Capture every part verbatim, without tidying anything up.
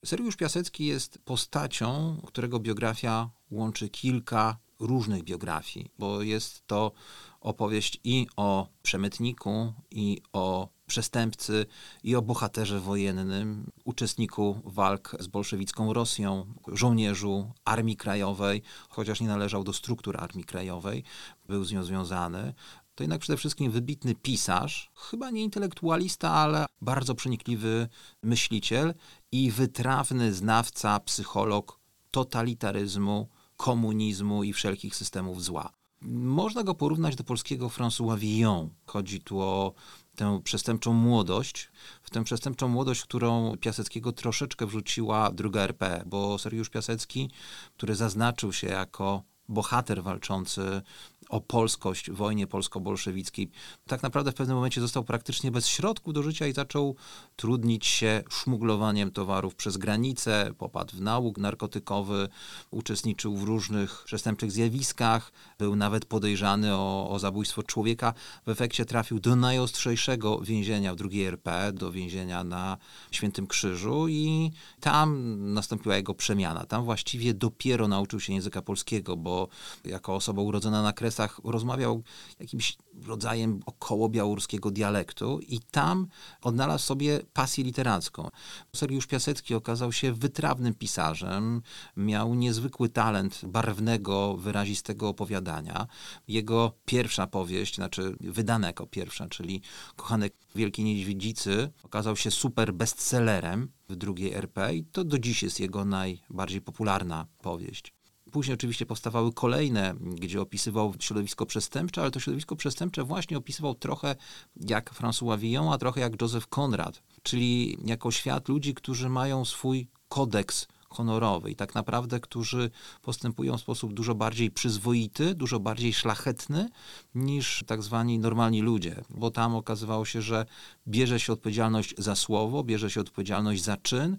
Sergiusz Piasecki jest postacią, którego biografia łączy kilka różnych biografii, bo jest to opowieść i o przemytniku, i o przestępcy, i o bohaterze wojennym, uczestniku walk z bolszewicką Rosją, żołnierzu Armii Krajowej, chociaż nie należał do struktur Armii Krajowej, był z nią związany. To jednak przede wszystkim wybitny pisarz, chyba nie intelektualista, ale bardzo przenikliwy myśliciel i wytrawny znawca, psycholog totalitaryzmu, komunizmu i wszelkich systemów zła. Można go porównać do polskiego François Villon. Chodzi tu o tę przestępczą młodość, w tę przestępczą młodość, którą Piaseckiego troszeczkę wrzuciła druga R P, bo Sergiusz Piasecki, który zaznaczył się jako bohater walczący o polskość w wojnie polsko-bolszewickiej, tak naprawdę w pewnym momencie został praktycznie bez środków do życia i zaczął trudnić się szmuglowaniem towarów przez granicę, popadł w nałóg narkotykowy, uczestniczył w różnych przestępczych zjawiskach, był nawet podejrzany o, o zabójstwo człowieka. W efekcie trafił do najostrzejszego więzienia w drugiej R P, do więzienia na Świętym Krzyżu i tam nastąpiła jego przemiana. Tam właściwie dopiero nauczył się języka polskiego, bo jako osoba urodzona na Kresach rozmawiał jakimś rodzajem około białoruskiego dialektu i tam odnalazł sobie pasję literacką. Sergiusz Piasecki okazał się wytrawnym pisarzem, miał niezwykły talent barwnego, wyrazistego opowiadania. Jego pierwsza powieść, znaczy wydana jako pierwsza, czyli Kochanek Wielkiej Niedźwiedzicy, okazał się super bestsellerem w drugiej R P i to do dziś jest jego najbardziej popularna powieść. Później oczywiście powstawały kolejne, gdzie opisywał środowisko przestępcze, ale to środowisko przestępcze właśnie opisywał trochę jak François Villon, a trochę jak Joseph Conrad, czyli jako świat ludzi, którzy mają swój kodeks honorowy i tak naprawdę, którzy postępują w sposób dużo bardziej przyzwoity, dużo bardziej szlachetny niż tak zwani normalni ludzie, bo tam okazywało się, że bierze się odpowiedzialność za słowo, bierze się odpowiedzialność za czyn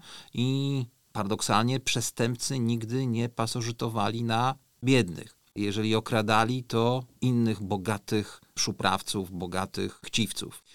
i paradoksalnie przestępcy nigdy nie pasożytowali na biednych. Jeżeli okradali, to innych bogatych szuprawców, bogatych chciwców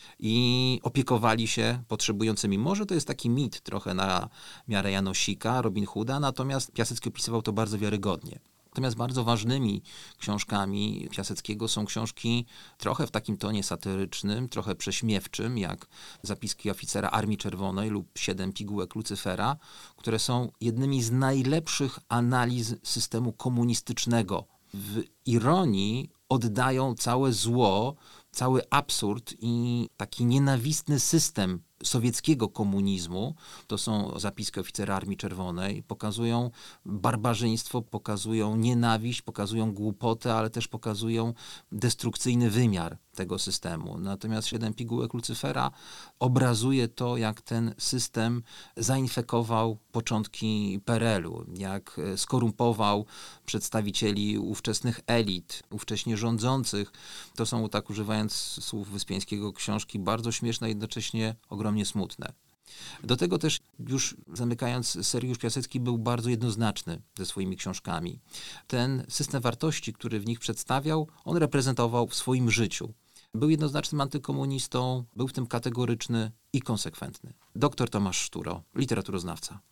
i opiekowali się potrzebującymi. Może to jest taki mit trochę na miarę Janosika, Robin Hooda, natomiast Piasecki opisywał to bardzo wiarygodnie. Natomiast bardzo ważnymi książkami Piaseckiego są książki trochę w takim tonie satyrycznym, trochę prześmiewczym, jak Zapiski oficera Armii Czerwonej lub Siedem pigułek Lucyfera, które są jednymi z najlepszych analiz systemu komunistycznego. W ironii oddają całe zło, cały absurd i taki nienawistny system sowieckiego komunizmu. To są Zapiski oficera Armii Czerwonej. Pokazują barbarzyństwo, pokazują nienawiść, pokazują głupotę, ale też pokazują destrukcyjny wymiar tego systemu. Natomiast Siedem pigułek Lucyfera obrazuje to, jak ten system zainfekował początki P R L u, jak skorumpował przedstawicieli ówczesnych elit, ówcześnie rządzących. To są, tak używając słów Wyspiańskiego, książki bardzo śmieszne, jednocześnie ogromnie smutne. Do tego też, już zamykając, Sergiusz Piasecki był bardzo jednoznaczny ze swoimi książkami. Ten system wartości, który w nich przedstawiał, on reprezentował w swoim życiu. Był jednoznacznym antykomunistą, był w tym kategoryczny i konsekwentny. Doktor Tomasz Szturo, literaturoznawca.